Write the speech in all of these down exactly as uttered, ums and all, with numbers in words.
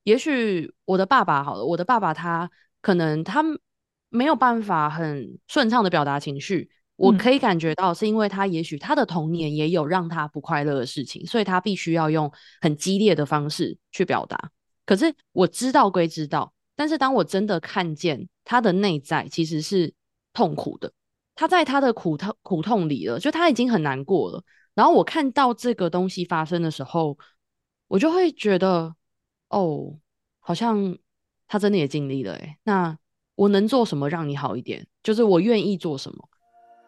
也许我的爸爸好了，我的爸爸他可能他没有办法很顺畅的表达情绪，我嗯可以感觉到是因为他也许他的童年也有让他不快乐的事情，所以他必须要用很激烈的方式去表达。可是我知道归知道，但是当我真的看见他的内在其实是痛苦的，他在他的苦痛苦痛里了，就他已经很难过了。然后我看到这个东西发生的时候，我就会觉得，哦，好像他真的也尽力了诶，那我能做什么让你好一点？就是我愿意做什么。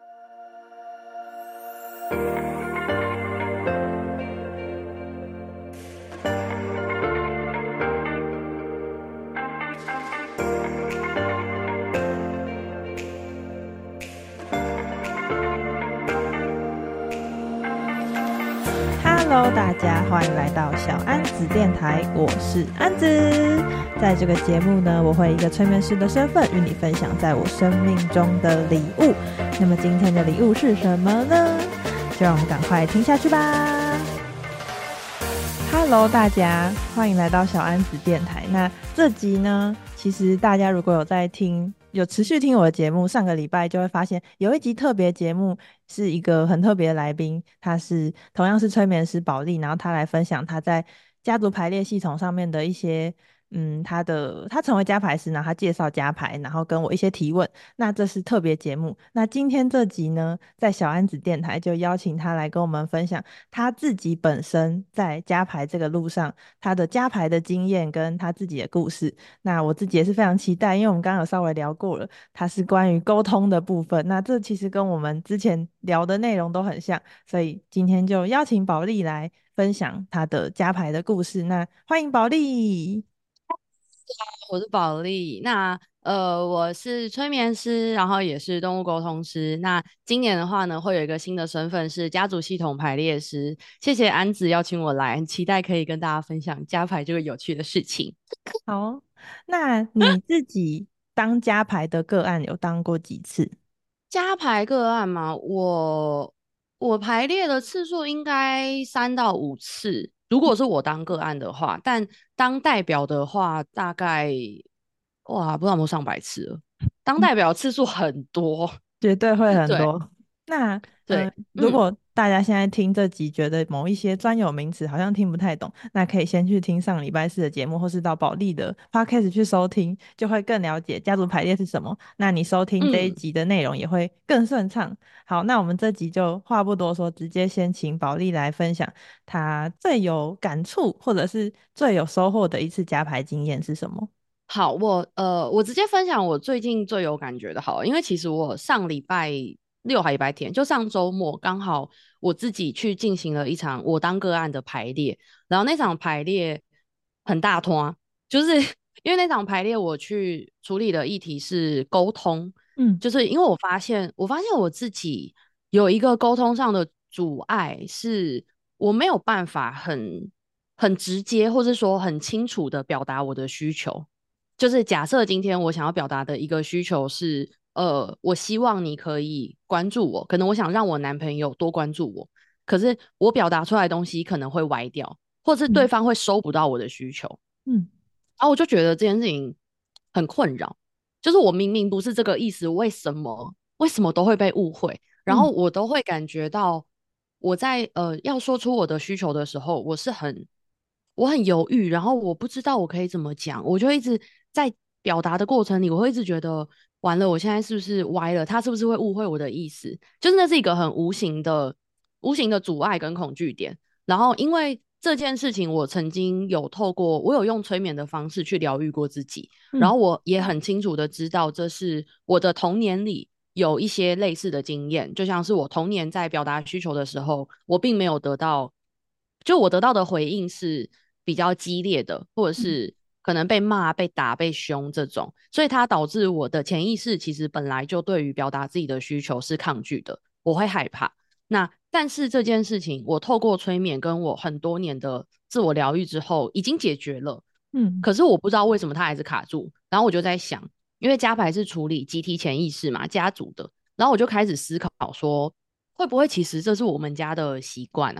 ，Hello，大家欢迎来到小安子电台，我是安子。在这个节目呢，我会以一个催眠师的身份与你分享在我生命中的礼物。那么今天的礼物是什么呢？就让我们赶快听下去吧。Hello，大家欢迎来到小安子电台。那这集呢，其实大家如果有在听，有持续听我的节目，上个礼拜就会发现有一集特别节目是一个很特别的来宾，他是同样是催眠师宝莉，然后他来分享他在家族排列系统上面的一些。嗯，他的他成为家排师，然后他介绍家排，然后跟我一些提问。那这是特别节目。那今天这集呢，在小安子电台就邀请他来跟我们分享他自己本身在家排这个路上，他的家排的经验跟他自己的故事。那我自己也是非常期待，因为我们刚刚有稍微聊过了，它是关于沟通的部分。那这其实跟我们之前聊的内容都很像，所以今天就邀请宝莉来分享他的家排的故事。那欢迎宝莉。 我是宝莉，那呃，我是催眠师，然后也是动物沟通师。那今年的话呢，会有一个新的身份是家族系统排列师。谢谢安子邀请我来，很期待可以跟大家分享家排这个有趣的事情。 好哦，那你自己当家排的个案有当过几次？ 加排个案嘛，我我排列的次数应该三到五次，如果是我当个案的话，但当代表的话，大概哇，不知道有没有上百次了。当代表次数很多。 绝对会很对多。那呃， 对，嗯， 如果大家现在听这集，觉得某一些专有名词好像听不太懂，那可以先去听上礼拜四的节目，或是到保利的 podcast 去收听，就会更了解家族排列是什么。那你收听这一嗯， 集的内容也会更顺畅。好，那我们这集就话不多说，直接先请保利来分享他最有感触或者是最有收获的一次加排经验是什么？ 好，我呃，我直接分享我最近最有感觉的好了，因为其实我上礼拜六还礼拜天，就上周末刚好我自己去进行了一场我当个案的排列，然后那场排列很大通啊，就是因为那场排列我去处理的议题是沟通， 嗯就是因为我发现我发现我自己有一个沟通上的阻碍，是我没有办法很很直接，或是说很清楚的表达我的需求。就是假设今天我想要表达的一个需求是，呃，我希望你可以关注我，可能我想让我男朋友多关注我，可是我表达出来的东西可能会歪掉，或是对嗯方会收不到我的需求， 嗯然后我就觉得这件事情很困扰，就是我明明不是这个意思，为什么为什么都会被误会？然后嗯我都会感觉到我在呃要说出我的需求的时候，我是很我很犹豫，然后我不知道我可以怎么讲，我就一直在表达的过程里，我会一直觉得完了，我现在是不是歪了？他是不是会误会我的意思？就是那是一个很无形的无形的阻碍跟恐惧点。然后因为这件事情，我曾经有透过我有用催眠的方式去疗愈过自己，然嗯后我也很清楚的知道，这是我的童年里有一些类似的经验，就像是我童年在表达需求的时候，我并没有得到，就我得到的回应是比较激烈的，或者嗯是可能被骂、被打、被凶这种，所以它导致我的潜意识其实本来就对于表达自己的需求是抗拒的，我会害怕。那但是这件事情，我透过催眠跟我很多年的自我疗愈之后，已经解决了。 嗯可是我不知道为什么它还是卡住，然后我就在想，因为家牌是处理集体潜意识嘛，家族的，然后我就开始思考说，会不会其实这是我们家的习惯啊？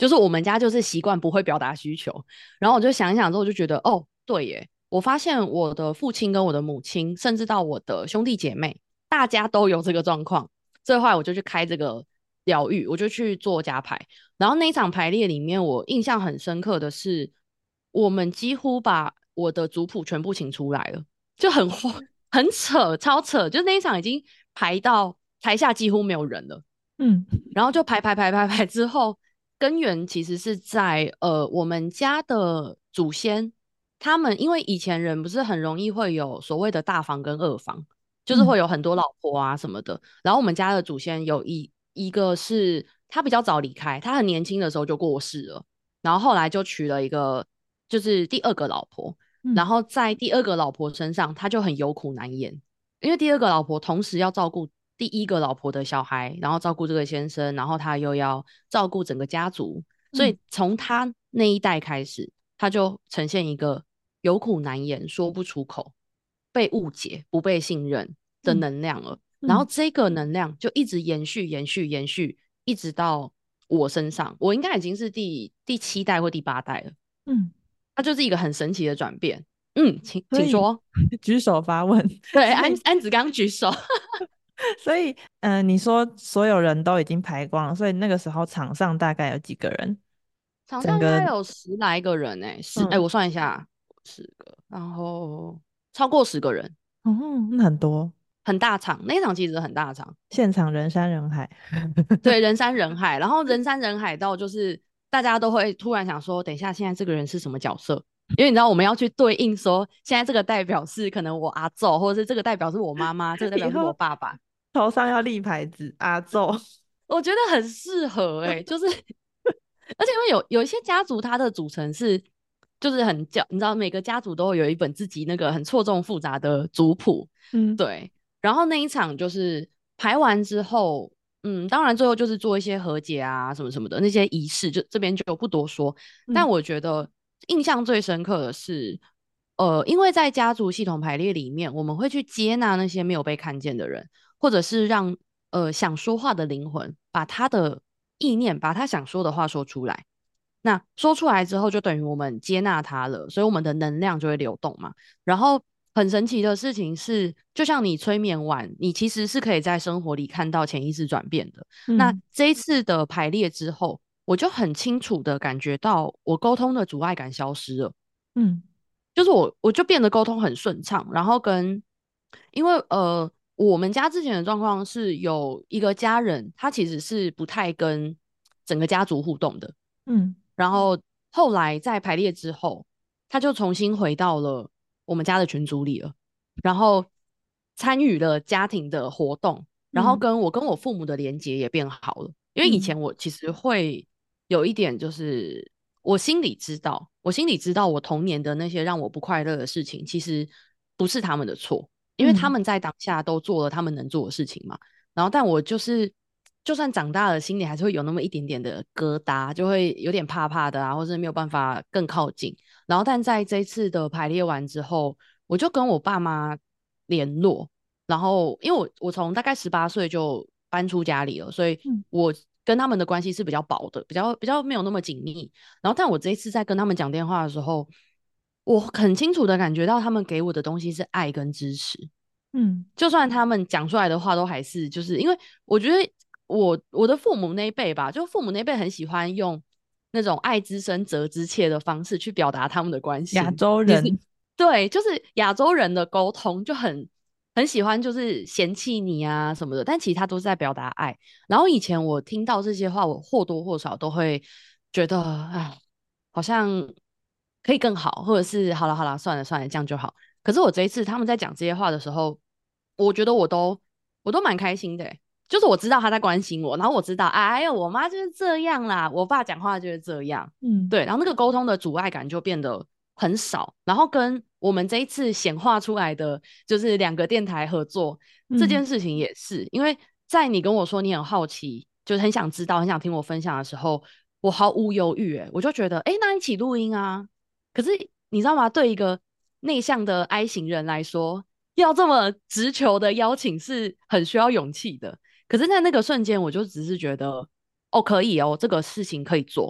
就是我们家就是习惯不会表达需求，然后我就想一想之后，我就觉得哦，对耶，我发现我的父亲跟我的母亲，甚至到我的兄弟姐妹，大家都有这个状况。所以后来我就去开这个疗愈，我就去做家排。然后那一场排列里面，我印象很深刻的是，我们几乎把我的族谱全部请出来了，就很很扯，超扯。就那一场已经排到台下几乎没有人了， 嗯， 然后就排排排排排之后，根源其实是在呃我们家的祖先，他们因为以前人不是很容易会有所谓的大房跟二房，就是会嗯有很多老婆啊什么的。然后我们家的祖先有一一个是他比较早离开，他很年轻的时候就过世了，然后后来就娶了一个就是第二个老婆，然嗯后在第二个老婆身上他就很有苦难言，因为第二个老婆同时要照顾第一个老婆的小孩，然后照顾这个先生，然后他又要照顾整个家族，所嗯以从他那一代开始，他就呈现一个有苦难言、说不出口、被误解、不被信任的嗯能量了。然后嗯这个能量就一直延续、延续、延续，一直到我身上。我应该已经是第第七代或第八代了。 嗯， 它就是一个很神奇的转变。嗯，请所以请说。 举手发问。 对， 所以安安子刚举手。 所以，嗯、呃你说所有人都已经排光了，所以那个时候场上大概有几个人？ 场整个， 上应该有十来个人诶、欸十哎、 嗯， 我算一下，十个，然后超过十个人， 哦，那很多， 很大场。那一场其实很大场， 现场人山人海。 对，人山人海。然后人山人海到就是大家都会突然想说，等一下现在这个人是什么角色？因为你知道我们要去对应说，现在这个代表是可能我阿昼，或者是这个代表是我妈妈，这个代表是我以后爸爸。 头上要立牌子，阿宙。 我觉得很适合诶、欸就是而且因为有有一些家族，它的组成是就是很叫，你知道每个家族都会有一本自己那个很错综复杂的族谱， 嗯对。然后那一场就是排完之后，嗯，当然最后就是做一些和解啊什么什么的那些仪式，就这边就不多说。但嗯我觉得印象最深刻的是，呃，因为在家族系统排列里面，我们会去接纳那些没有被看见的人，或者是让呃想说话的灵魂把他的意念，把他想说的话说出来。那说出来之后，就等于我们接纳他了，所以我们的能量就会流动嘛。然后很神奇的事情是，就像你催眠完，你其实是可以在生活里看到潜意识转变的。那嗯这一次的排列之后，我就很清楚的感觉到我沟通的阻碍感消失了。 嗯就是我我就变得沟通很顺畅，然后跟因为呃我们家之前的状况是有一个家人，他其实是不太跟整个家族互动的， 嗯然后后来在排列之后，他就重新回到了我们家的群组里了，然后参与了家庭的活动，然后嗯跟我跟我父母的连接也变好了，因为以嗯前我其实会有一点就是我心里知道，我心里知道我童年的那些让我不快乐的事情，其实不是他们的错，因为他嗯们在当下都做了他们能做的事情嘛。然后，但我就是就算长大了，心里还是会有那么一点点的疙瘩，就会有点怕怕的啊，或是没有办法更靠近。然后，但在这一次的排列完之后，我就跟我爸妈联络，然后因为我我从大概十八岁就搬出家里了，所以嗯我跟他们的关系是比较薄的，比较比较没有那么紧密。然后，但我这一次在跟他们讲电话的时候，我很清楚的感觉到他们给我的东西是爱跟支持。 嗯就算他们讲出来的话都还是就是因为我觉得我我的父母那一辈吧，就父母那一辈很喜欢用那种爱之深责之切的方式去表达他们的关亚心。你是洲人。 对，就是亚洲人的沟通就很很喜欢就是嫌弃你啊什么的，但其实他都是在表达爱。然后以前我听到这些话，我或多或少都会觉得，哎，好像可以更好，或者是好了好了，算了算了，这样就好。可是我这一次他们在讲这些话的时候，我觉得我都我都蛮开心的欸，就是我知道他在关心我，然后我知道，哎呀，我妈就是这样啦，我爸讲话就是这样， 嗯对，然后那个沟通的阻碍感就变得很少，然后跟我们这一次显化出来的就是两个电台合作这嗯件事情也是，因为在你跟我说你很好奇，就是很想知道、很想听我分享的时候，我毫无犹豫，哎，我就觉得，哎，那一起录音啊。可是你知道吗？对一个内向的 I 型人来说，要这么直球的邀请是很需要勇气的。可是，在那个瞬间，我就只是觉得，哦，可以哦，这个事情可以做。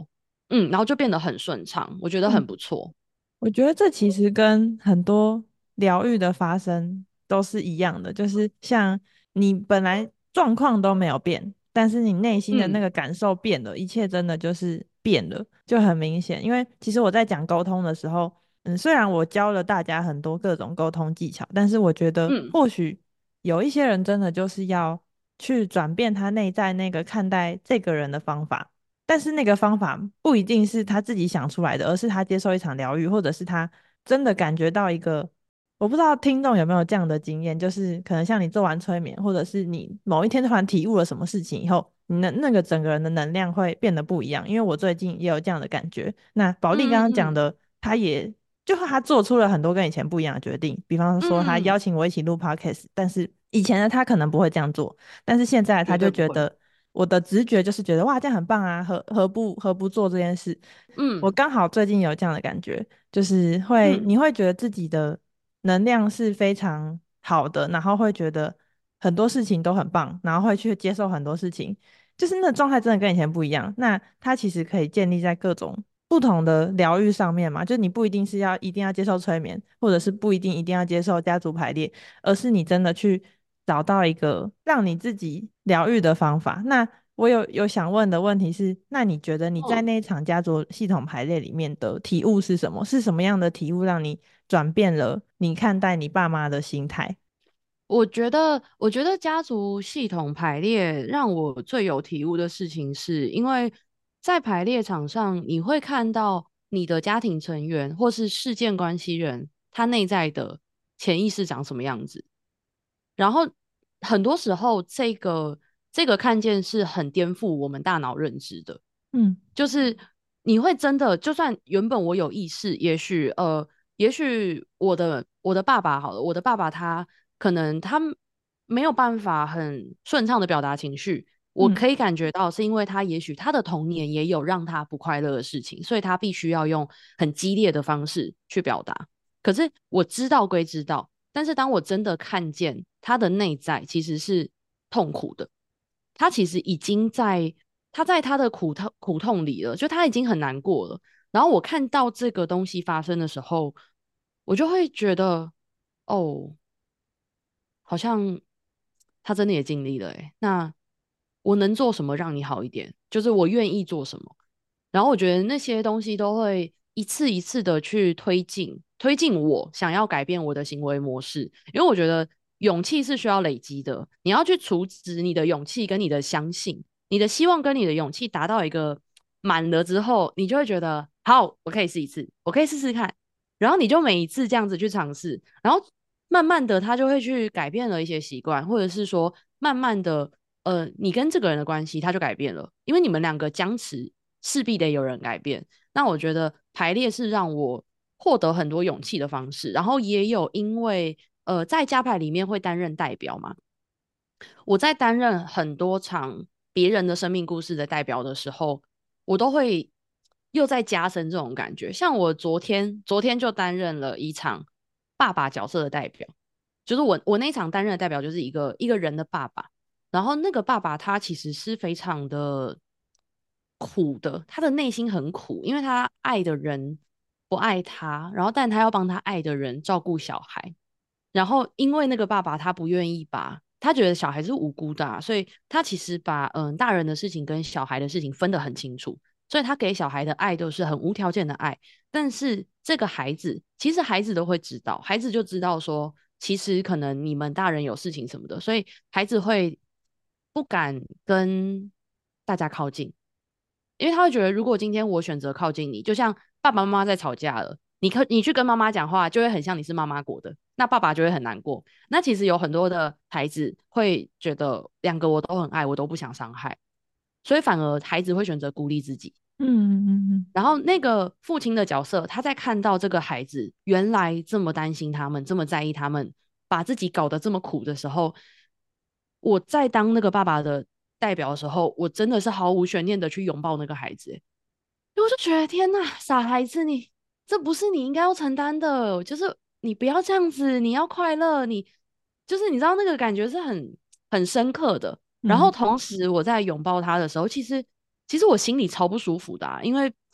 嗯，然后就变得很顺畅，我觉得很嗯， 不错。 我觉得这其实跟很多疗愈的发生都是一样的，就是像你本来状况都没有变，但是你内心的那嗯个感受变了，一切真的就是变了，就很明显。因为其实我在讲沟通的时候，嗯，虽然我教了大家很多各种沟通技巧，但是我觉得嗯或许有一些人真的就是要去转变他内在那个看待这个人的方法。但是那个方法不一定是他自己想出来的，而是他接受一场疗愈，或者是他真的感觉到一个，我不知道听众有没有这样的经验，就是可能像你做完催眠，或者是你某一天突然体悟了什么事情以后，你的那个整个人的能量会变得不一样。因为我最近也有这样的感觉。那宝莉刚嗯嗯刚讲的，他也就是他做出了很多跟以前不一样的决定，比方说他邀嗯， 请我一起录 podcast，但是以前的他可能不会这样做，但是现在他绝对不会。 就觉得。我的直觉就是觉得哇，这样很棒啊，何何不何不做这件事？我嗯刚好最近有这样的感觉，就是会嗯你会觉得自己的能量是非常好的，然后会觉得很多事情都很棒，然后会去接受很多事情，就是那个状态真的跟以前不一样。那它其实可以建立在各种不同的疗愈上面嘛，就你不一定是要一定要接受催眠，或者是不一定一定要接受家族排列，而是你真的去找到一个让你自己疗愈的方法。那我有有想问的问题是，那你觉得你在嗯。 那一场家族系统排列里面的体悟是什么？是什么样的体悟让你转变了你看待你爸妈的心态？ 我觉得，我觉得家族系统排列让我最有体悟的事情是，因为在排列场上，你会看到你的家庭成员或是事件关系人，他内在的潜意识长什么样子。然后很多时候，这个这个看见是很颠覆我们大脑认知的。 嗯就是你会真的，就算原本我有意识，也许呃，也许我的我的爸爸好了，我的爸爸他可能他没有办法很顺畅的表达情绪，我嗯可以感觉到是因为他也许他的童年也有让他不快乐的事情，所以他必须要用很激烈的方式去表达。可是我知道归知道，但是当我真的看见他的内在其实是痛苦的，他其实已经在他在他的苦痛苦痛里了，就他已经很难过了。然后我看到这个东西发生的时候，我就会觉得，哦，好像他真的也尽力了诶。那我能做什么让你好一点？就是我愿意做什么。然后我觉得那些东西都会一次一次的去推进，推进我想要改变我的行为模式。因为我觉得勇气是需要累积的，你要去储值你的勇气跟你的相信，你的希望跟你的勇气达到一个满了之后，你就会觉得好，我可以试一次，我可以试试看。然后你就每一次这样子去尝试，然后慢慢的他就会去改变了一些习惯，或者是说慢慢的，呃，你跟这个人的关系他就改变了，因为你们两个僵持，势必得有人改变。那我觉得排列是让我获得很多勇气的方式，然后也有因为呃在家排里面会担任代表嘛，我在担任很多场别人的生命故事的代表的时候，我都会又在加深这种感觉。像我昨天，昨天就担任了一场爸爸角色的代表，就是我我那场担任的代表就是一个一个人的爸爸，然后那个爸爸他其实是非常的苦的，他的内心很苦，因为他爱的人不爱他，然后但他要帮他爱的人照顾小孩。然后因为那个爸爸他不愿意把他觉得小孩是无辜的啊，所以他其实把嗯大人的事情跟小孩的事情分得很清楚，所以他给小孩的爱都是很无条件的爱。但是这个孩子其实孩子都会知道，孩子就知道说，其实可能你们大人有事情什么的，所以孩子会不敢跟大家靠近，因为他会觉得，如果今天我选择靠近你，就像爸爸妈妈在吵架了，你可你去跟妈妈讲话，就会很像你是妈妈果的，那爸爸就会很难过。那其实有很多的孩子会觉得两个我都很爱，我都不想伤害，所以反而孩子会选择孤立自己。 嗯嗯然后那个父亲的角色，他在看到这个孩子原来这么担心他们，这么在意他们，把自己搞得这么苦的时候，我在当那个爸爸的代表的时候，我真的是毫无悬念的去拥抱那个孩子、欸。我就觉得天呐，傻孩子你，这不是你应该要承担的，就是你不要这样子，你要快乐，你就是你知道那个感觉是很很深刻的。然后嗯同时我在拥抱他的时候，其实其实我心里超不舒服的啊，因为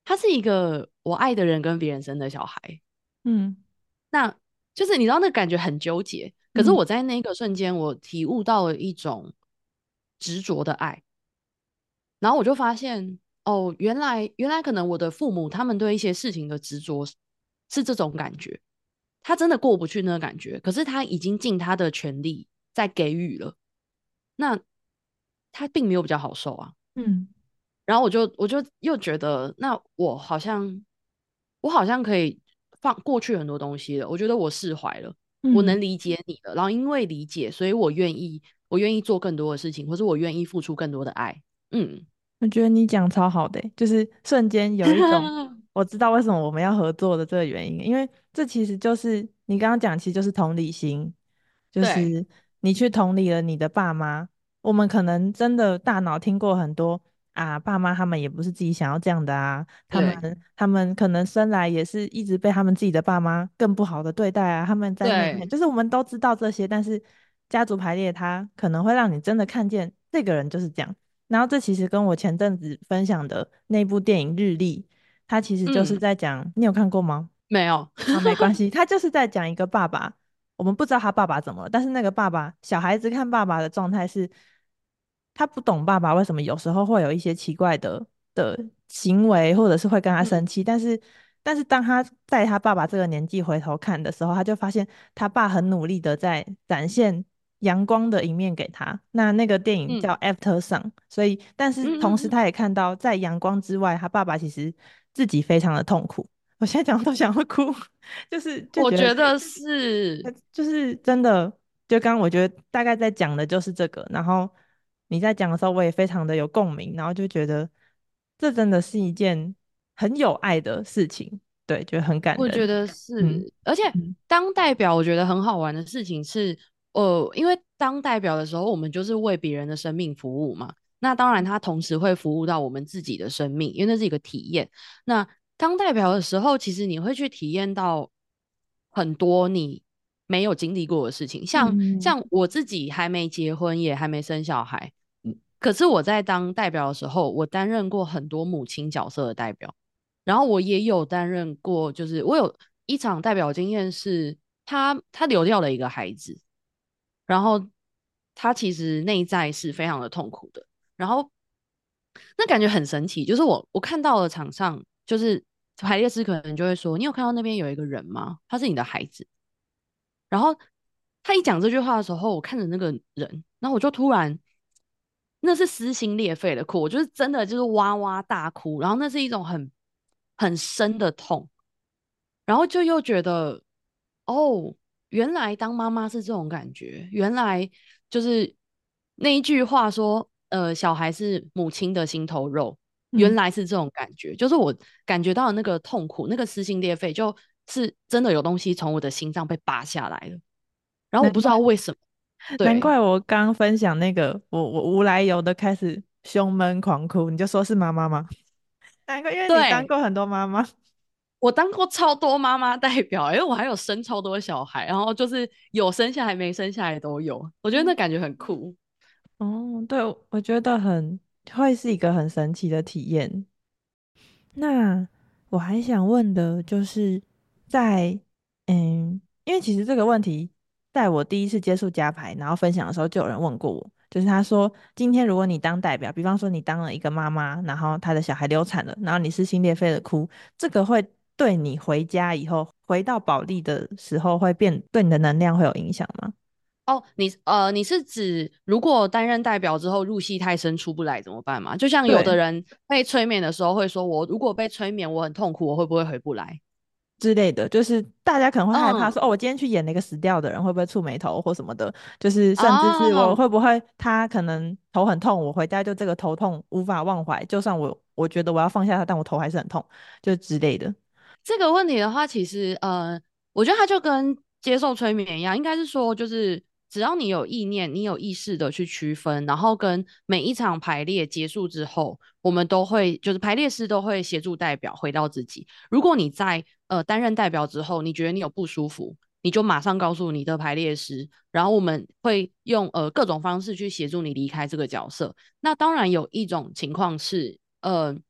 他是一个我爱的人跟别人生的小孩， 嗯那就是你知道那感觉很纠结。可是嗯我在那个瞬间，我体悟到了一种执着的爱，然后我就发现，哦，原来原来可能我的父母他们对一些事情的执着是是这种感觉，他真的过不去那个感觉，可是他已经尽他的全力在给予了，那他并没有比较好受啊。 嗯然后我就我就又觉得，那我好像我好像可以放过去很多东西了。我觉得我释怀了，我嗯， 能理解你了。然后因为理解，所以我愿意，我愿意做更多的事情，或者我愿意付出更多的爱。嗯， 我觉得你讲超好的欸，就是瞬间有一种我知道为什么我们要合作的这个原因，因为这其实就是你刚刚讲，其实就是同理心，就对是你去同理了你的爸妈。我们可能真的大脑听过很多啊，爸妈他们也不是自己想要这样的啊，他们对他们可能生来也是一直被他们自己的爸妈更不好的对待啊，他们在内对， 面，就是我们都知道这些，但是家族排列它可能会让你真的看见这个人就是这样。然后这其实跟我前阵子分享的那部电影《日历》，它其实就是嗯， 在讲，你有看过吗？ 没有， 啊，没关系，他就是在讲一个爸爸，我们不知道他爸爸怎么了，但是那个爸爸，小孩子看爸爸的状态是，他不懂爸爸为什么有时候会有一些奇怪的的行为，或者是会跟他生嗯气，但是但是当他在他爸爸这个年纪回头看的时候，他就发现他爸很努力的在展现阳光的一面给他。那那个电影叫嗯 《After Sun》，所以但是嗯嗯嗯， 同时他也看到在阳光之外，他爸爸其实自己非常的痛苦。我现在讲都想要哭，就是就觉得我觉得是， 呃就是真的，就刚刚我觉得大概在讲的就是这个，然后你在讲的时候，我也非常的有共鸣，然后就觉得这真的是一件很有爱的事情，对，觉得很感人。 我觉得嗯是，而且嗯当代表，我觉得很好玩的事情是，呃，因为当代表的时候，我们就是为别人的生命服务嘛。那当然，他同时会服务到我们自己的生命，因为那是一个体验。那当代表的时候，其实你会去体验到很多你没有经历过的事情，像嗯像我自己还没结婚，也还没生小孩，可是我在当代表的时候，我担任过很多母亲角色的代表。然后我也有担任过，就是我有一场代表经验是他他流掉了一个孩子，然后他其实内在是非常的痛苦的，然后那感觉很神奇，就是我我看到了场上，就是排列师可能就会说，你有看到那边有一个人吗？他是你的孩子。然后他一讲这句话的时候，我看着那个人，然后我就突然，那是撕心裂肺的哭，我就是真的就是哇哇大哭，然后那是一种很很深的痛，然后就又觉得，哦，原来当妈妈是这种感觉，原来就是那一句话说，呃，小孩是母亲的心头肉，原嗯， 来是这种感觉，就是我感觉到的那个痛苦，那个撕心裂肺，就是真的有东西从我的心脏被拔下来了，然后我不知难怪道为什么，对难怪我刚分享那个我我无来由的开始胸闷狂哭，你就说是妈妈吗？难怪，因为你当对， 过很多妈妈。 我当过超多妈妈代表，因为我还有生超多小孩，然后就是有生下来没生下来都有，我觉得那感觉很酷。 哦，对，我觉得很会是一个很神奇的体验。那我还想问的就是，在嗯，因为其实这个问题，在我第一次接触加牌，然后分享的时候，就有人问过我，就是他说，今天如果你当代表，比方说你当了一个妈妈，然后她的小孩流产了，然后你撕心裂肺的哭，这个会对你回家以后回到保利的时候，会变对你的能量会有影响吗？ 哦，你呃，你是指如果担任代表之后入戏太深出不来怎么办吗？就像有的对。 人被催眠的时候会说，我如果被催眠，我很痛苦，我会不会回不来？ 之类的，就是大家可能会害怕嗯， 说，哦，我今天去演那个死掉的人，会不会触眉头或什么的？就是甚至是我哦， 会不会他可能头很痛，我回家就这个头痛无法忘怀，就算我我觉得我要放下他，但我头还是很痛，就之类的。 这个问题的话，其实呃，我觉得它就跟接受催眠一样，应该是说，就是只要你有意念，你有意识的去区分，然后跟每一场排列结束之后，我们都会就是排列师都会协助代表回到自己。如果你在呃担任代表之后，你觉得你有不舒服，你就马上告诉你的排列师，然后我们会用呃各种方式去协助你离开这个角色。那当然有一种情况是，呃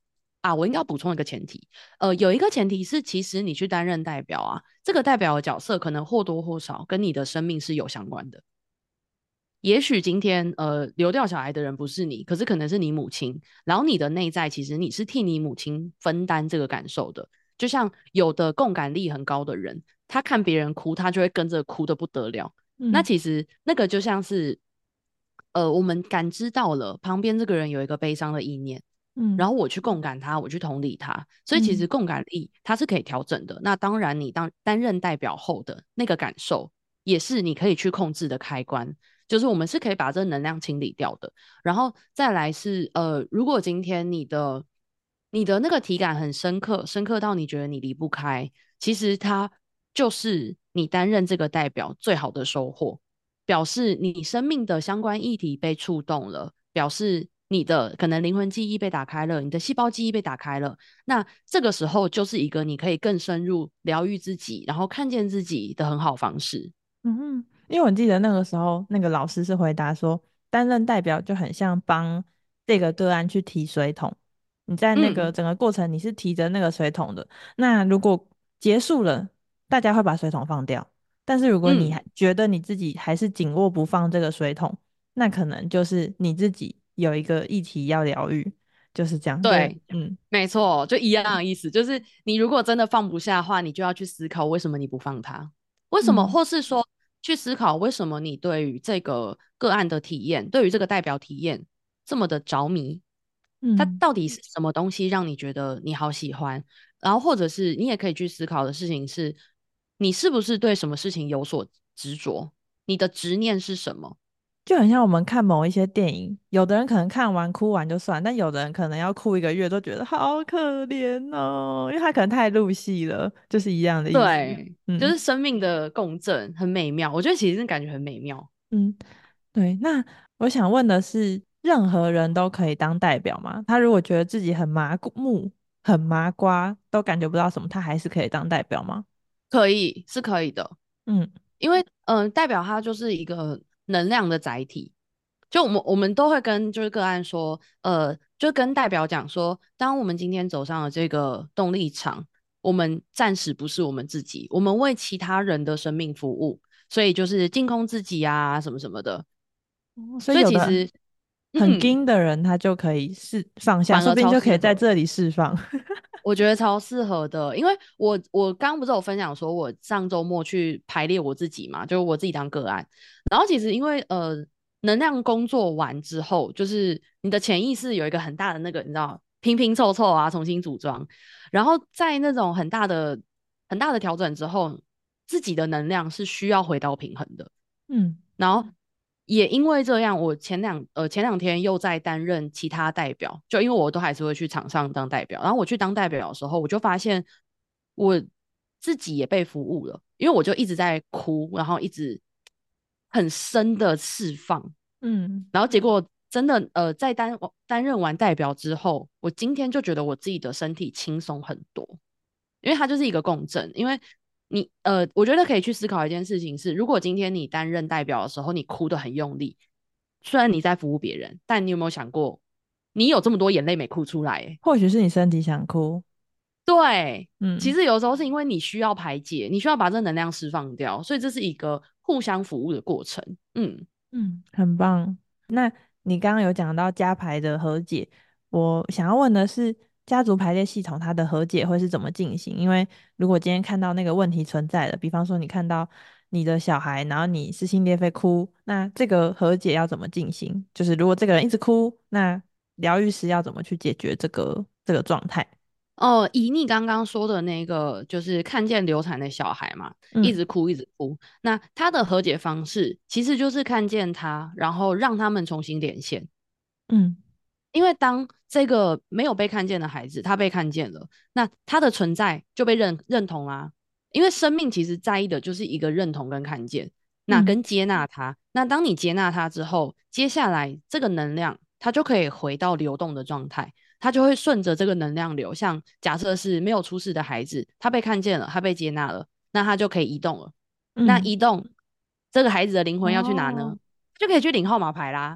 啊，我应该要补充一个前提，呃，有一个前提是，其实你去担任代表啊，这个代表的角色可能或多或少跟你的生命是有相关的。也许今天呃流掉小孩的人不是你，可是可能是你母亲，然后你的内在其实你是替你母亲分担这个感受的。就像有的共感力很高的人，他看别人哭，他就会跟着哭的不得了。那嗯其实那个就像是呃我们感知到了旁边这个人有一个悲伤的意念，然嗯后我去共感他，我去同理他，所以其实嗯共感力它是可以调整的。那当然，你当担任代表后的那个感受，也是你可以去控制的开关。就是我们是可以把这能量清理掉的。然后再来是呃，如果今天你的你的那个体感很深刻，深刻到你觉得你离不开，其实它就是你担任这个代表最好的收获，表示你生命的相关议题被触动了，表示你的可能灵魂记忆被打开了，你的细胞记忆被打开了。那这个时候就是一个你可以更深入疗愈自己，然后看见自己的很好方式。 嗯，因为我记得那个时候那个老师是回答说，担任代表就很像帮这个个案去提水桶，你在那个嗯， 整个过程你是提着那个水桶的。那如果结束了，大家会把水桶放掉，但是如果你嗯， 还觉得你自己还是紧握不放这个水桶，那可能就是你自己有一个议题要疗愈，就是这样。对， 对， 嗯没错，就一样的意思，就是你如果真的放不下的话，你就要去思考为什么你不放它，为什么， 嗯或是说去思考为什么你对于这个个案的体验，对于这个代表体验这么的着迷，它嗯。 到底是什么东西让你觉得你好喜欢？然后或者是你也可以去思考的事情是，你是不是对什么事情有所执着？你的执念是什么？ 就很像我们看某一些电影，有的人可能看完哭完就算，但有的人可能要哭一个月都觉得好可怜哦，因为他可能太入戏了，就是一样的意思。 对，就嗯是生命的共振，很美妙。我觉得其实感觉很美妙。 嗯，对。那我想问的是，任何人都可以当代表吗？他如果觉得自己很麻木、很麻瓜，都感觉不到什么，他还是可以当代表吗？ 可以，是可以的， 嗯因为嗯、呃代表它就是一个能量的载体。就我们我们都会跟就是个案说，呃，就跟代表讲说，当我们今天走上了这个动力场，我们暂时不是我们自己，我们为其他人的生命服务，所以就是净空自己啊，什么什么的。 哦所以有的所以其实， 很嗯， 硬的人，他就可以释放下， 反而说不定就可以超适合。 在这里释放。 我觉得超适合的，因为我我刚刚不是有分享说，我上周末去排列我自己嘛，就是我自己当个案。然后其实因为呃，能量工作完之后，就是你的潜意识有一个很大的那个，你知道拼拼凑凑啊，重新组装。然后在那种很大的很大的调整之后，自己的能量是需要回到平衡的。 嗯然后也因为这样，我前两呃前两天又在担任其他代表，就因为我都还是会去场上当代表。然后我去当代表的时候，我就发现我自己也被服务了，因为我就一直在哭，然后一直很深的释放。 嗯。 然后结果真的呃，在担担任完代表之后，我今天就觉得我自己的身体轻松很多，因为它就是一个共振。因为你呃，我觉得可以去思考一件事情是，如果今天你担任代表的时候，你哭得很用力，虽然你在服务别人，但你有没有想过，你有这么多眼泪没哭出来？欸或许是你身体想哭。 对，其嗯实有时候是因为你需要排解，你需要把这能量释放掉，所以这是一个互相服务的过程。嗯。 嗯，很棒。那你刚刚有讲到家排的和解，我想要问的是，家族排列系统它的和解会是怎么进行？因为如果今天看到那个问题存在了，比方说你看到你的小孩，然后你撕心裂肺哭，那这个和解要怎么进行？就是如果这个人一直哭，那疗愈师要怎么去解决这个这个状态？ 哦，以你刚刚说的那个，就是看见流产的小孩嘛，一嗯直哭一直哭，那他的和解方式其实就是看见他，然后让他们重新连线。 嗯因为当这个没有被看见的孩子，他被看见了，那他的存在就被认认同啦。因为生命其实在意的就是一个认同跟看见，那嗯跟接纳他。那当你接纳他之后，接下来这个能量它就可以回到流动的状态，它就会顺着这个能量流。像假设是没有出世的孩子，他被看见了，他被接纳了，那他就可以移动了。那嗯， 移动，这个孩子的灵魂要去哪哦， 呢？就可以去领号码牌啦。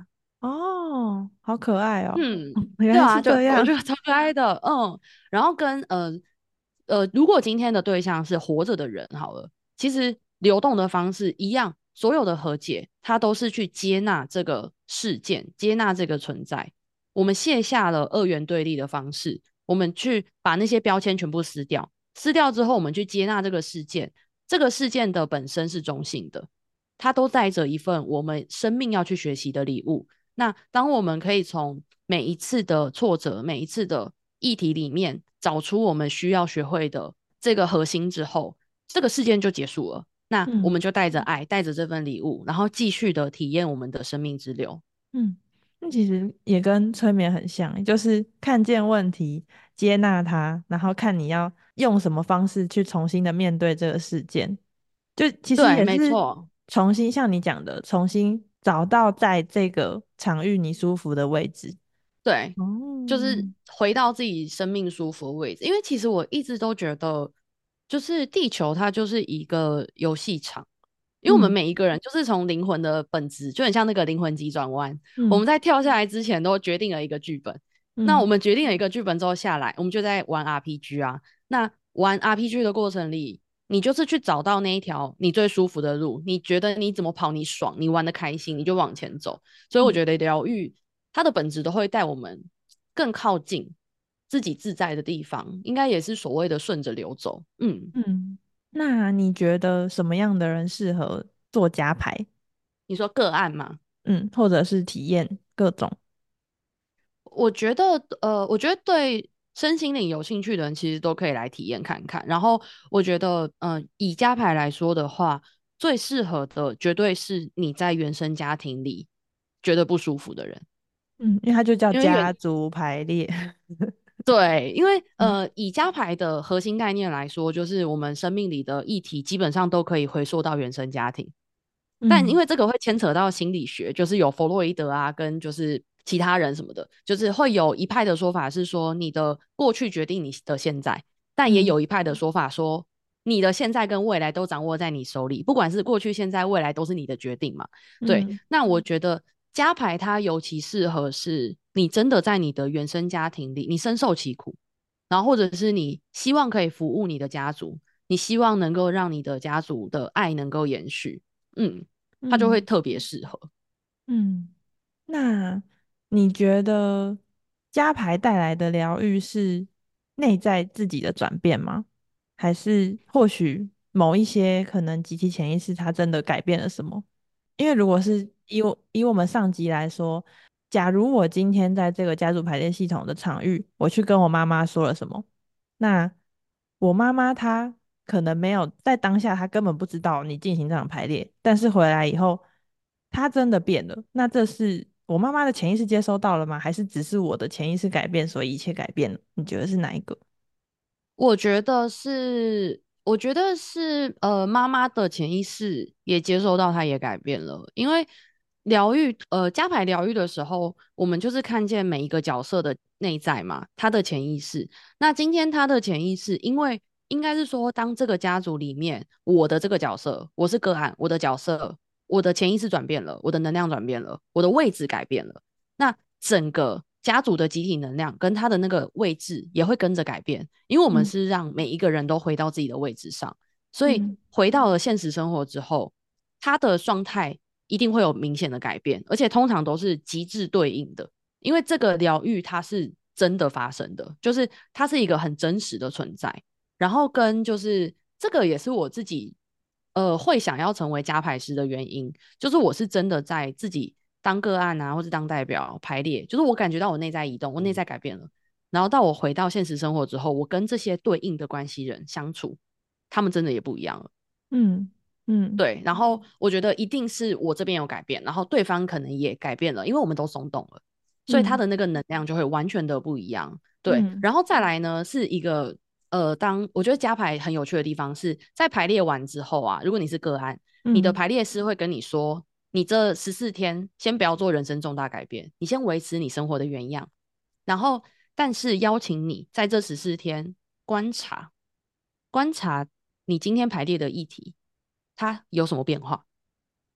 哦，好可爱哦。 嗯， 原来是对啊，就这样。 我觉得超可爱的，嗯。然后跟呃呃，如果今天的对象是活着的人好了，其实流动的方式一样，所有的和解，它都是去接纳这个事件，接纳这个存在。我们卸下了二元对立的方式，我们去把那些标签全部撕掉，撕掉之后，我们去接纳这个事件，这个事件的本身是中性的，它都带着一份我们生命要去学习的礼物。那当我们可以从每一次的挫折、每一次的议题里面找出我们需要学会的这个核心之后，这个事件就结束了。那我嗯们就带着爱，带着这份礼物，然后继续的体验我们的生命之流。 嗯，那其实也跟催眠很像，就是看见问题，接纳它，然后看你要用什么方式去重新的面对这个事件。就其实对， 也是没错。 重新像你讲的，重新找到在这个场域你舒服的位置。 对，就是哦。 回到自己生命舒服的位置。因为其实我一直都觉得，就是地球它就是一个游戏场，因为我们嗯每一个人就是从灵魂的本质，就很像那个灵魂急转弯。我嗯们在跳下来之前都决定了一个剧本，那我嗯们决定了一个剧本之后下来，我们就在玩 R P G 啊。那玩 R P G 的过程里，你就是去找到那一条你最舒服的路，你觉得你怎么跑你爽，你玩的开心，你就往前走。所以我嗯觉得疗愈它的本质都会带我们更靠近自己自在的地方，应该也是所谓的顺着流走。嗯， 嗯。那你觉得什么样的人适合做加牌？ 你说个案嘛？ 嗯，或者是体验各种？ 我觉得，呃，我觉得对身心灵有兴趣的人，其实都可以来体验看看。然后，我觉得，呃，以家牌来说的话，最适合的绝对是你在原生家庭里觉得不舒服的人， 嗯，因为它就叫因为原家族排列。 对，因为嗯呃，以家牌的核心概念来说，就是我们生命里的议题基本上都可以回溯到原生家庭。但因嗯为这个会牵扯到心理学，就是有弗洛伊德啊，跟就是其他人什么的，就是会有一派的说法是说，你的过去决定你的现在，但也嗯有一派的说法说，你的现在跟未来都掌握在你手里，不管是过去、现在、未来都是你的决定嘛。对， 嗯那我觉得家牌它尤其适合是你真的在你的原生家庭里，你深受其苦，然后或者是你希望可以服务你的家族，你希望能够让你的家族的爱能够延续。嗯，它就会嗯特别适合。 嗯。那你觉得加牌带来的疗愈是内在自己的转变吗？还是或许某一些可能集体潜意识它真的改变了什么？因为如果是以我以我们上级来说，假如我今天在这个家族排列系统的场域，我去跟我妈妈说了什么，那我妈妈她可能没有在当下，她根本不知道你进行这场排列，但是回来以后，她真的变了。那这是我妈妈的潜意识接收到了吗？还是只是我的潜意识改变，所以一切改变了？你觉得是哪一个？ 我觉得是，我觉得是，呃，妈妈的潜意识也接受到，她也改变了。因为疗愈，呃，加牌疗愈的时候，我们就是看见每一个角色的内在嘛，他的潜意识。那今天他的潜意识，因为应该是说，当这个家族里面，我的这个角色，我是个案，我的角色，我的潜意识转变了，我的能量转变了，我的位置改变了。那整个家族的集体能量跟他的那个位置也会跟着改变，因为我们嗯是让每一个人都回到自己的位置上，所以嗯回到了现实生活之后，他的状态一定会有明显的改变，而且通常都是极致对应的，因为这个疗愈它是真的发生的，就是它是一个很真实的存在，然后跟就是这个也是我自己呃会想要成为加牌师的原因，就是我是真的在自己当个案啊，或是当代表排列，就是我感觉到我内在移动，我内在改变了，然后到我回到现实生活之后，我跟这些对应的关系人相处，他们真的也不一样了。 嗯嗯对，然后我觉得一定是我这边有改变，然后对方可能也改变了，因为我们都松动了，所以他嗯的那个能量就会完全的不一样。对， 嗯然后再来呢，是一个呃，当我觉得加牌很有趣的地方是在排列完之后啊，如果你是个案，你的嗯排列师会跟你说，你这十四天先不要做人生重大改变，你先维持你生活的原样，然后但是邀请你在这十四天观察观察你今天排列的议题，它有什么变化？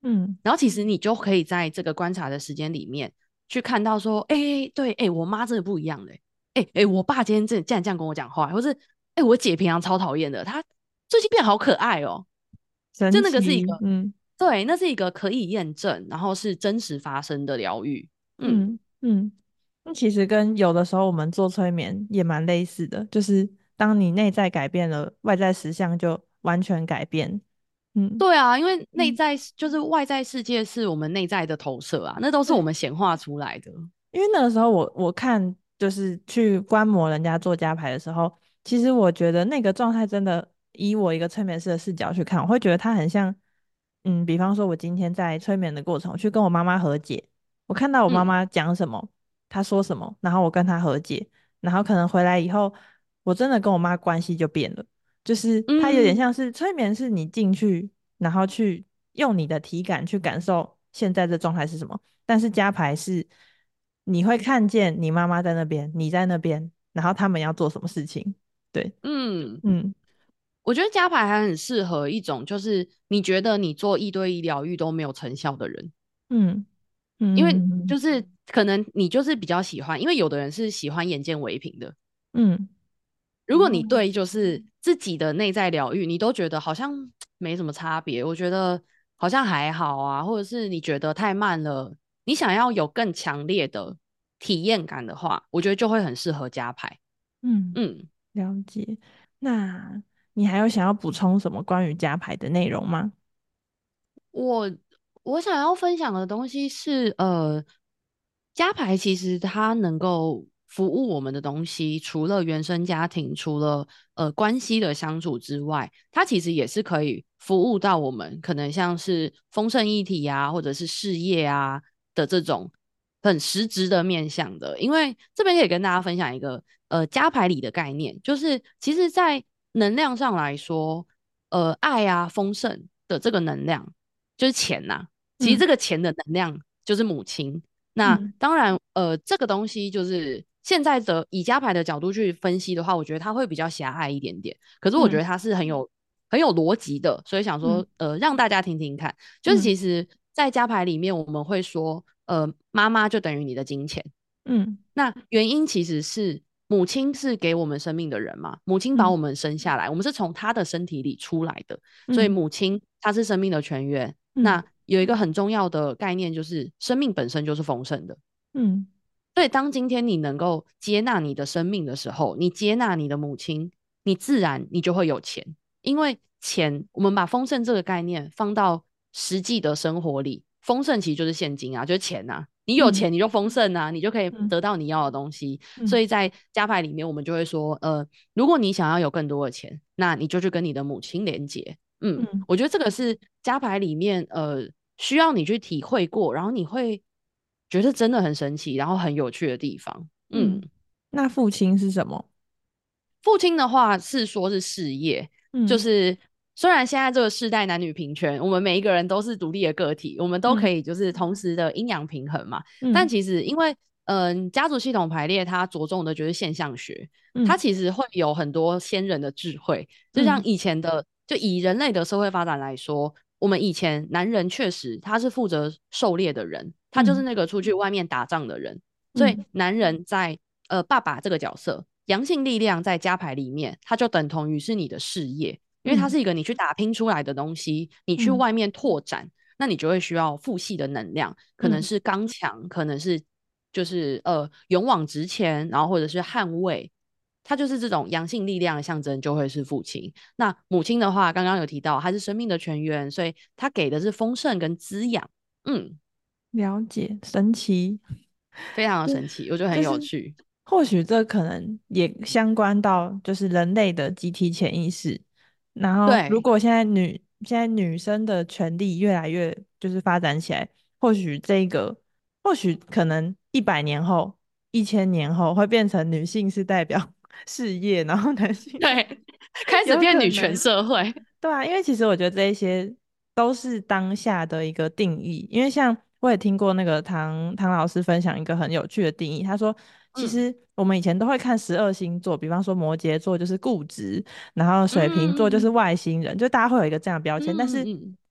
嗯然后其实你就可以在这个观察的时间里面去看到说，哎、欸，对，哎、欸，我妈真的不一样的、欸，哎、欸、哎、欸，我爸今天这竟然这样跟我讲话，或是哎、欸，我姐平常超讨厌的，她最近变好可爱哦、就神那个是一个， 奇，嗯对，那是一个可以验证，然后是真实发生的疗愈。嗯， 嗯嗯。那其实跟有的时候我们做催眠也蛮类似的，就是当你内在改变了，外在实相就完全改变。嗯对啊，因为内嗯。 在就是外在世界是我们内在的投射啊，那都是我对。 们显化出来的。 因为那个时候我我看就是去观摩人家做加牌的时候，其实我觉得那个状态真的以我一个催眠师的视角去看，我会觉得他很像，嗯，比方说我今天在催眠的过程，我去跟我妈妈和解，我看到我妈嗯妈讲什么，她说什么，然后我跟她和解，然后可能回来以后，我真的跟我妈关系就变了，就是它有点嗯像是催眠，是你进去，然后去用你的体感去感受现在的状态是什么。但是加牌是你会看见你妈妈在那边，你在那边，然后他们要做什么事情。对。 嗯， 嗯我觉得加牌还很适合一种，就是你觉得你做一对一疗愈都没有成效的人， 嗯因为嗯就是可能你就是比较喜欢，因为有的人是喜欢眼见为凭的。 嗯。 如果你对就是自己的内在疗愈，你都觉得好像没什么差别，我觉得好像还好啊，或者是你觉得太慢了，你想要有更强烈的体验感的话，我觉得就会很适合加牌。 嗯， 嗯。 了解。那你还有想要补充什么关于加牌的内容吗？ 我我想要分享的东西是，呃，加牌其实它能够服务我们的东西，除了原生家庭，除了呃关系的相处之外，它其实也是可以服务到我们，可能像是丰盛议题啊，或者是事业啊的这种很实质的面向的。因为这边可以跟大家分享一个呃加牌里的概念，就是其实在能量上来说，呃，爱啊，丰盛的这个能量。就是钱呐、其实嗯这个钱的能量就是母亲。那嗯当然，呃，这个东西就是现在的以家牌的角度去分析的话，我觉得它会比较狭隘一点点。可是我觉嗯得它是很有很有逻辑的，所以想嗯说，呃，让大家听听看。就是嗯其实，在家牌里面，我们会说，呃，妈妈就等于你的金钱。 嗯那原因其实是母亲是给我们生命的人嘛，母亲把嗯我们生下来，我们是从她的身体里出来的，所以嗯母亲她是生命的泉源。 嗯那有一个很重要的概念，就是生命本身就是丰盛的。 嗯所以当今天你能够接纳你的生命的时候，你接纳你的母亲，你自然你就会有钱。因为钱，我们把丰盛这个概念放到实际的生活里，丰盛其实就是现金啊，就是钱啊。你有嗯钱你就丰盛啊，你就可以嗯得到你要的东西。所嗯以在加牌里面，我们就会说，呃，如果你想要有更多的钱，那你就去跟你的母亲连接。嗯， 嗯我觉得这个是加牌里面，呃，需要你去体会过，然后你会觉得真的很神奇，然后很有趣的地方。嗯， 嗯。那父亲是什么？ 父亲的话是说是事业，就嗯是虽然现在这个世代男女平权，我们每一个人都是独立的个体，我们都可嗯以就是同时的阴阳平衡嘛。但嗯其实因为嗯、呃家族系统排列它着重的就是现象学，它嗯其实会有很多先人的智慧，就像嗯以前的，就以人类的社会发展来说，我们以前男人确实他是负责狩猎的人，他就是嗯那个出去外面打仗的人，所以嗯男人在呃爸爸这个角色，阳性力量在家牌里面，它就等同于是你的事业，因为它嗯是一个你去打拼出来的东西，你去嗯外面拓展，那你就会需要父系的能量，可能嗯是刚强，可能是就是呃勇往直前，然后或者是捍卫。它就是这种阳性力量的象征，就会是父亲。那母亲的话，刚刚有提到，它是生命的泉源，所以它给的是丰盛跟滋养。嗯， 了解，神奇。 非常的对， 神奇，我觉得很就是有趣。 或许这可能也相关到就是人类的集体潜意识。然后，如对， 果现在女现在女生的权利越来越就是发展起来，或许这个或许可能一百年后、一千年后会变成女性是代表事业，然后男性是对，开始有变女权可能。 社会。 对啊，因为其实我觉得这一些都是当下的一个定义。因为像我也听过那个唐唐老师分享一个很有趣的定义，他说，其嗯实我们以前都会看十二星座，比方说摩羯座就是固执，然后水瓶座就是嗯外星人，就大家会有一个这样的标签。但是嗯嗯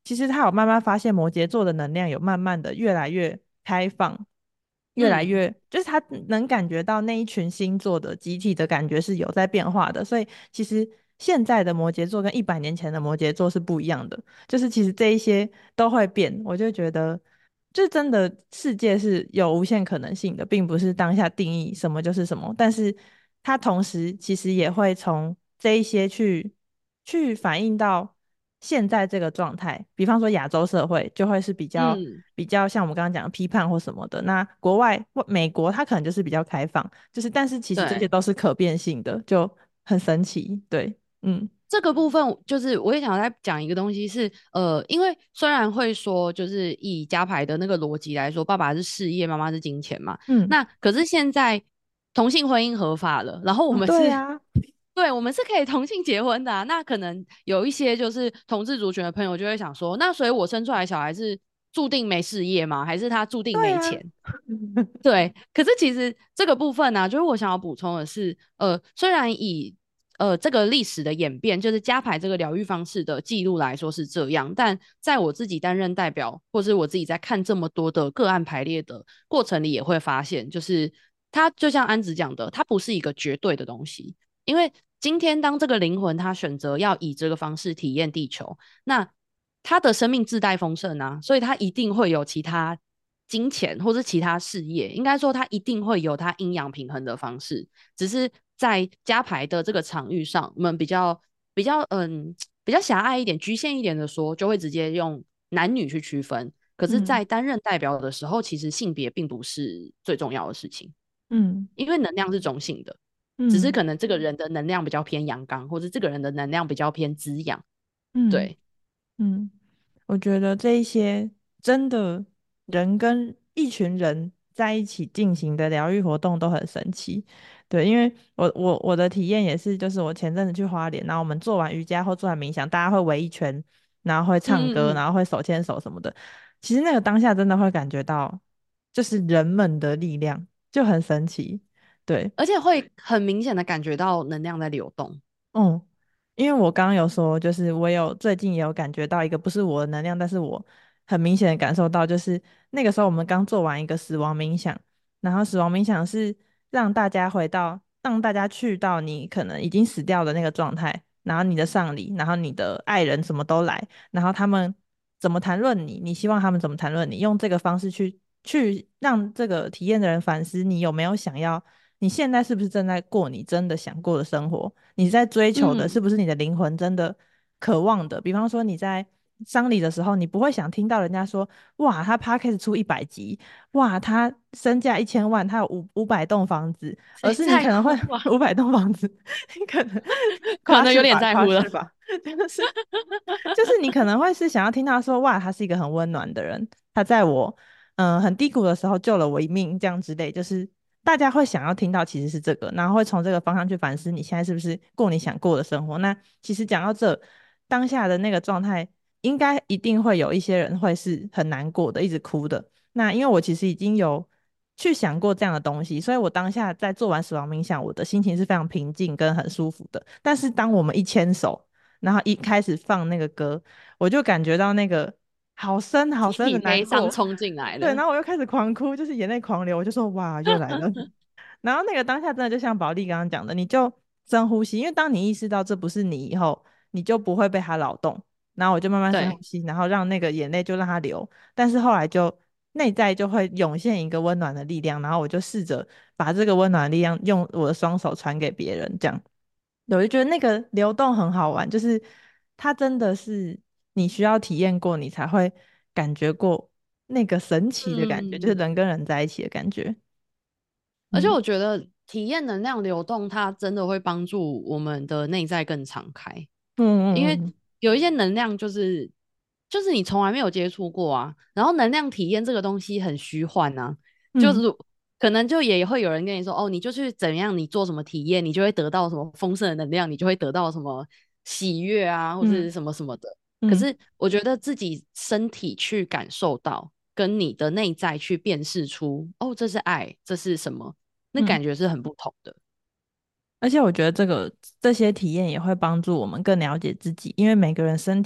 其实他有慢慢发现摩羯座的能量有慢慢的越来越开放，越来嗯越就是他能感觉到那一群星座的集体的感觉是有在变化的，所以其实现在的摩羯座跟一百年前的摩羯座是不一样的，就是其实这一些都会变，我就觉得。就真的世界是有无限可能性的，并不是当下定义什么就是什么，但是它同时其实也会从这一些去去反映到现在这个状态。比方说亚洲社会就会是比较嗯， 比较像我们刚刚讲的批判或什么的，那国外或美国它可能就是比较开放，就是但是其实这些对。 都是可变性的，就很神奇。对，嗯这个部分就是我也想再讲一个东西是，呃，因为虽然会说就是以家牌的那个逻辑来说，爸爸是事业，妈妈是金钱嘛， 嗯， 那可是现在同性婚姻合法了，然后我哦们是， 对啊， 对，我们是可以同性结婚的啊，那可能有一些就是同志族群的朋友就会想说，那所以我生出来的小孩是注定没事业吗？还是他注定对啊， 没钱？对，可是其实这个部分呢、就是我想要补充的是，呃，虽然以呃这个历史的演变，就是加牌这个疗愈方式的记录来说是这样，但在我自己担任代表，或是我自己在看这么多的个案排列的过程里，也会发现，就是它就像安子讲的，它不是一个绝对的东西，因为今天当这个灵魂它选择要以这个方式体验地球，那他的生命自带丰盛啊，所以他一定会有其他金钱或是其他事业，应该说他一定会有他阴阳平衡的方式，只是在加牌的这个场域上，我们比较比较嗯比较狭隘一点、局限一点的说，就会直接用男女去区分。可是， 嗯在担任代表的时候，其实性别并不是最重要的事情， 嗯因为能量是中性的，只是嗯可能这个人的能量比较偏阳刚，或者这个人的能量比较偏滋养。 嗯对， 嗯。我觉得这一些真的人跟一群人在一起进行的疗愈活动都很神奇，对，因为我我我的体验也是，就是我前阵子去花莲，然后我们做完瑜伽或做完冥想，大家会围一圈，然后会唱歌， 嗯嗯嗯。 然后会手牵手什么的，其实那个当下真的会感觉到，就是人们的力量就很神奇，对。 而且会很明显的感觉到能量在流动。 嗯，因为我刚刚有说，就是我有最近也有感觉到一个不是我的能量，但是我很明显的感受到，就是那个时候我们刚做完一个死亡冥想，然后死亡冥想是让大家回到，让大家去到你可能已经死掉的那个状态，然后你的丧礼，然后你的爱人什么都来，然后他们怎么谈论你，你希望他们怎么谈论你，用这个方式去去让这个体验的人反思，你有没有想要。你现在是不是正在过你真的想过的生活？你在追求的是嗯， 不是你的灵魂真的渴望的？比方说你在丧礼的时候，你不会想听到人家说，哇，他 podcast 出一百集，哇，他身价一千万，他有五五百栋房子，而是你谁在可能会乎啊？ 五百栋房子，你可能可能有夸饰吧， 点在乎了。 夸饰吧，就是就是你可能会是想要听到说，哇，他是一个很温暖的人，他在我嗯、呃很低谷的时候救了我一命，这样之类，就是大家会想要听到其实是这个，然后会从这个方向去反思你现在是不是过你想过的生活。那其实讲到这当下的那个状态，应该一定会有一些人会是很难过的，一直哭的。那因为我其实已经有去想过这样的东西，所以我当下在做完死亡冥想，我的心情是非常平静跟很舒服的。但是当我们一牵手，然后一开始放那个歌，我就感觉到那个好深好深的集体悲难过， 伤冲进来对， 了。 然后我又开始狂哭，就是眼泪狂流，我就说哇，又来了。然后那个当下真的就像宝莉刚刚讲的，你就深呼吸，因为当你意识到这不是你以后，你就不会被它扰动。然后我就慢慢深呼对， 吸，然后让那个眼泪就让它流。但是后来就内在就会涌现一个温暖的力量，然后我就试着把这个温暖的力量用我的双手传给别人，这样。我就觉得那个流动很好玩，就是它真的是你需要体验过，你才会感觉过那个神奇的感觉，就是嗯， 人跟人在一起的感觉。 而且嗯我觉得体验能量流动，它真的会帮助我们的内在更敞开。 嗯因为嗯有一些能量就是就是你从来没有接触过啊，然后能量体验这个东西很虚幻啊，就嗯是可能就也会有人跟你说，哦，你就去怎样，你做什么体验，你就会得到什么丰盛的能量，你就会得到什么喜悦啊，或者嗯是什么什么的。可嗯是我觉得自己身体去感受到，跟你的内在去辨识出，哦，这是爱，这是什么，那嗯， 感觉是很不同的。 而且我觉得这个这些体验也会帮助我们更了解自己，因为每个人身体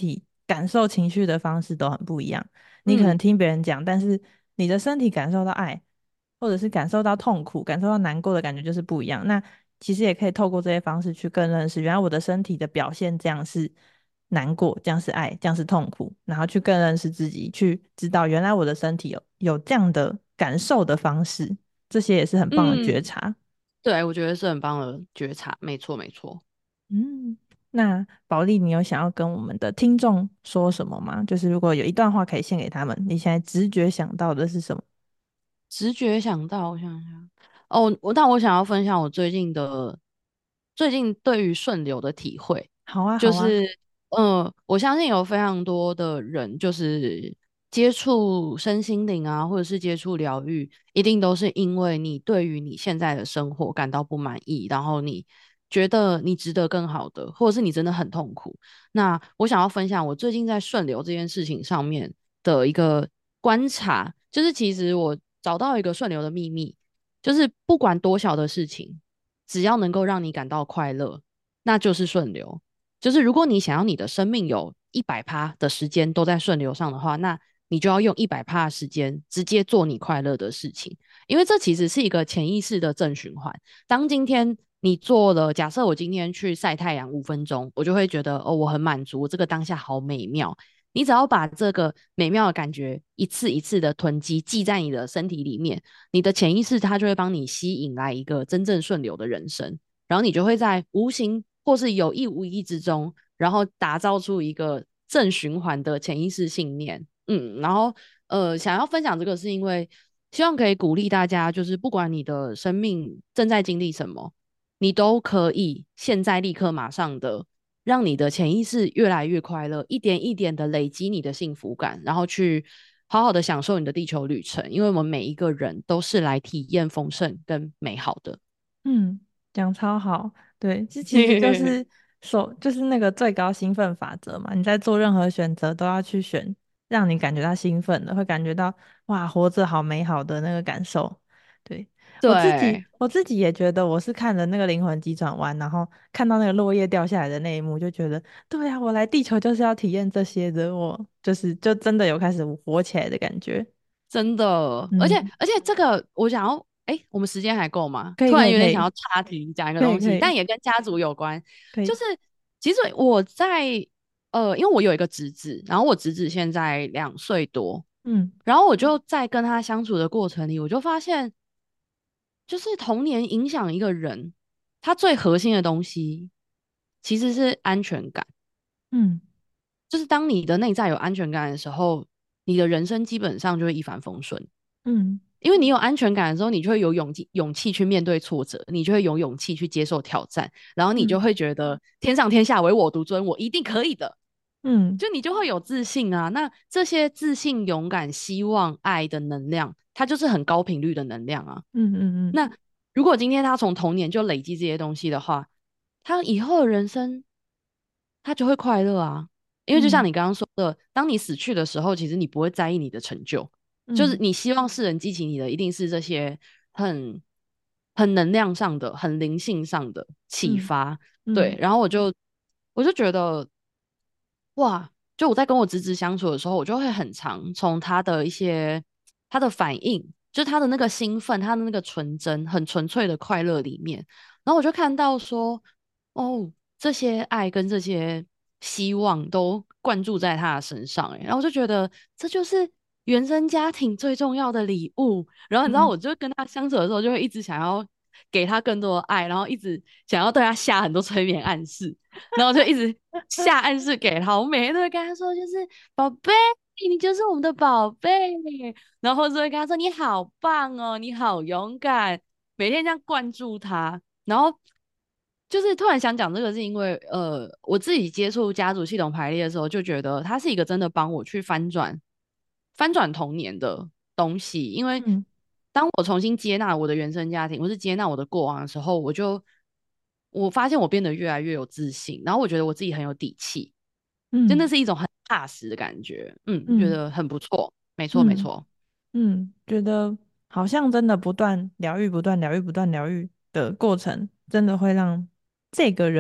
感受情绪的方式都很不一样。你可能嗯听别人讲，但是你的身体感受到爱，或者是感受到痛苦、感受到难过的感觉就是不一样。那其实也可以透过这些方式去更认识，原来我的身体的表现这样是难过，这样是爱，这样是痛苦，然后去更认识自己，去知道原来我的身体有有这样的感受的方式，这些也是很棒的觉嗯， 察。 对，我觉得是很棒的觉察，没错没错。 嗯，那宝莉，你有想要跟我们的听众说什么吗？就是如果有一段话可以献给他们，你现在直觉想到的是什么？ 直觉想到，我想想，哦，我但我想要分享我最近的最近对于顺流的体会， 好啊，好啊。 就是，嗯，我相信有非常多的人就是接触身心灵啊，或者是接触疗愈，一定都是因为你对于你现在的生活感到不满意，然后你觉得你值得更好的，或者是你真的很痛苦。那我想要分享我最近在顺流这件事情上面的一个观察，就是其实我找到一个顺流的秘密，就是不管多小的事情，只要能够让你感到快乐，那就是顺流。就是如果你想要你的生命有一百趴的时间都在顺流上的话，那你就要用一百趴的时间直接做你快乐的事情，因为这其实是一个潜意识的正循环。当今天你做了，假设我今天去晒太阳五分钟，我就会觉得哦，我很满足，这个当下好美妙。你只要把这个美妙的感觉一次一次的囤积，记在你的身体里面，你的潜意识它就会帮你吸引来一个真正顺流的人生，然后你就会在无形或是有意无意之中，然后打造出一个正循环的潜意识信念。嗯，然后呃，想要分享这个是因为希望可以鼓励大家，就是不管你的生命正在经历什么，你都可以现在立刻马上的让你的潜意识越来越快乐，一点一点的累积你的幸福感，然后去好好的享受你的地球旅程，因为我们每一个人都是来体验丰盛跟美好的。 嗯，讲超好。对，这其实就是手，就是那个最高兴奋法则嘛。你在做任何选择，都要去选让你感觉到兴奋的，会感觉到哇，活着好美好的那个感受。对，我自己， 对， 我自己也觉得，我是看了那个《灵魂急转弯》，然后看到那个落叶掉下来的那一幕，就觉得，对啊，我来地球就是要体验这些的，我就是就真的有开始活起来的感觉。 真的，而且嗯， 而且这个我想要，哎，我们时间还够吗？ 可以， 突可以，可以， 然有点想要插题讲一个可以， 东西， 可以， 但也跟家族有关。 可以。 就是其实我在呃，因为我有一个侄子，然后我侄子现在两岁多， 嗯然后我就在跟他相处的过程里，我就发现，就是童年影响一个人，他最核心的东西其实是安全感。 嗯就是当你的内在有安全感的时候，你的人生基本上就会一帆风顺。 嗯因为你有安全感的时候，你就会有勇气勇气去面对挫折，你就会有勇气去接受挑战，然后你就嗯会觉得天上天下唯我独尊，我一定可以的。 嗯就你就会有自信啊。那这些自信、勇敢、希望、爱的能量，它就是很高频率的能量啊。 嗯嗯嗯那如果今天他从童年就累积这些东西的话，他以后的人生他就会快乐啊。因为就像嗯你刚刚说的，当你死去的时候，其实你不会在意你的成就，就是嗯你希望世人激起你的，一定是这些很很能量上的、很灵性上的启嗯发。对， 嗯然后我就我就觉得哇，就我在跟我侄子相处的时候，我就会很常从他的一些他的反应，就是他的那个兴奋，他的那个纯真、很纯粹的快乐里面，然后我就看到说，哦，这些爱跟这些希望都灌注在他的身上，欸，然后我就觉得这就是原生家庭最重要的礼物。然后你知道， 嗯我就跟他相处的时候，就会一直想要给他更多的爱，然后一直想要对他下很多催眠暗示。然后就一直下暗示给他，我每天都会跟他说，就是宝贝，你就是我们的宝贝，然后或者会跟他说你好棒哦，你好勇敢，每天这样灌注他。然后就是突然想讲这个，是因为呃，我自己接触家族系统排列的时候，就觉得它是一个真的帮我去翻转翻转童年的东西。因为嗯当我重新接纳我的原生家庭，或是接纳我的过往的时候，我就我发现我变得越来越有自信，然后我觉得我自己很有底气，真的嗯是一种很踏实的感觉。嗯，觉嗯得很不错，没错没嗯错。 嗯，觉得好像真的不断疗愈、不断疗愈、不断疗愈的过程，真的会让这个人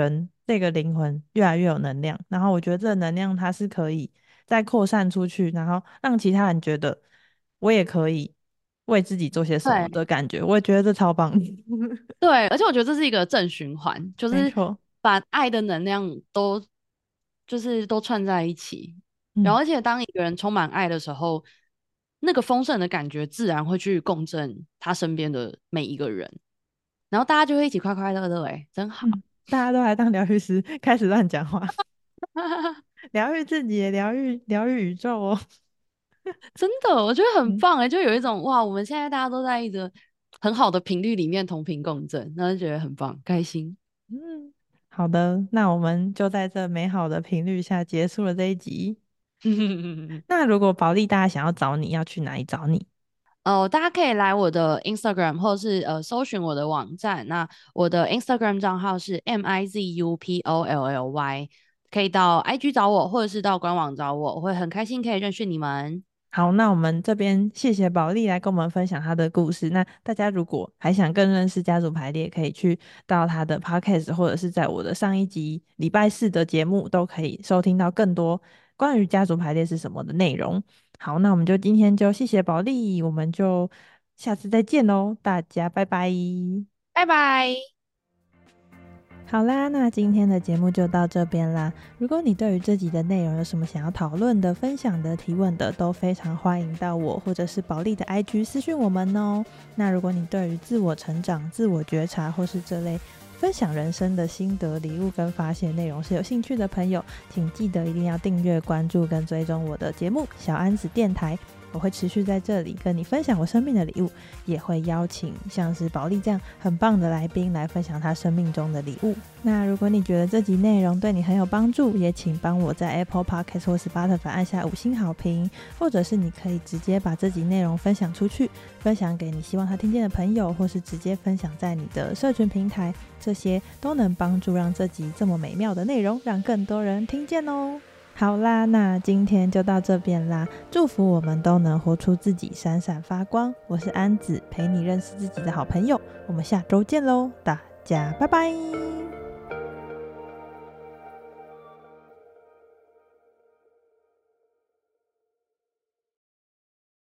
这个灵魂越来越有能量，然后我觉得这个能量它是可以再扩散出去，然后让其他人觉得我也可以为自己做些什么对的感觉，我也觉得这超棒。 对，而且我觉得这是一个正循环，就是没错。 把爱的能量都就是都串在一起，然嗯后而且当一个人充满爱的时候，那个丰盛的感觉自然会去共振他身边的每一个人，然后大家就会一起快快乐乐，哎，真好。 嗯，大家都来当疗愈师，开始乱讲话，疗愈自己也疗愈疗愈宇宙哦。 真的，我觉得很嗯棒哎，就有一种哇，我们现在大家都在一个很好的频率里面同频共振，然后就觉得很棒，开心。 嗯，好的，那我们就在这美好的频率下结束了这一集。那如果保利大家想要找你，要去哪里找你？ 哦，大家可以来我的 Instagram 或是呃搜寻我的网站。那我的 Instagram 账号是 M I Z U P O L L Y，可以到 I G 找我，或者是到官网找我，我会很开心可以认识你们。 好，那我们这边谢谢保利来跟我们分享他的故事。那大家如果还想更认识家族排列，可以去到他的 podcast，或者是在我的上一集礼拜四的节目，都可以收听到更多关于家族排列是什么的内容。好，那我们就今天就谢谢保利，我们就下次再见喽，大家拜拜。 拜拜。 好啦，那今天的节目就到这边啦。如果你对于这集的内容有什么想要讨论的、分享的、提问的，都非常欢迎到我或者是保利的 I G 私讯我们哦。那如果你对于自我成长、自我觉察或是这类分享人生的心得、礼物跟发现内容是有兴趣的朋友，请记得一定要订阅、关注跟追踪我的节目小安子电台。我会持续在这里跟你分享我生命的礼物，也会邀请像是保利这样很棒的来宾来分享他生命中的礼物。那如果你觉得这集内容对你很有帮助，也请帮我在 Apple Podcast 或是 Spotify 按下五星好评，或者是你可以直接把这集内容分享出去，分享给你希望他听见的朋友，或是直接分享在你的社群平台，这些都能帮助让这集这么美妙的内容让更多人听见哦。好啦，那今天就到这边啦，祝福我们都能活出自己，闪闪发光。我是安子，陪你认识自己的好朋友，我们下周见咯，大家拜拜。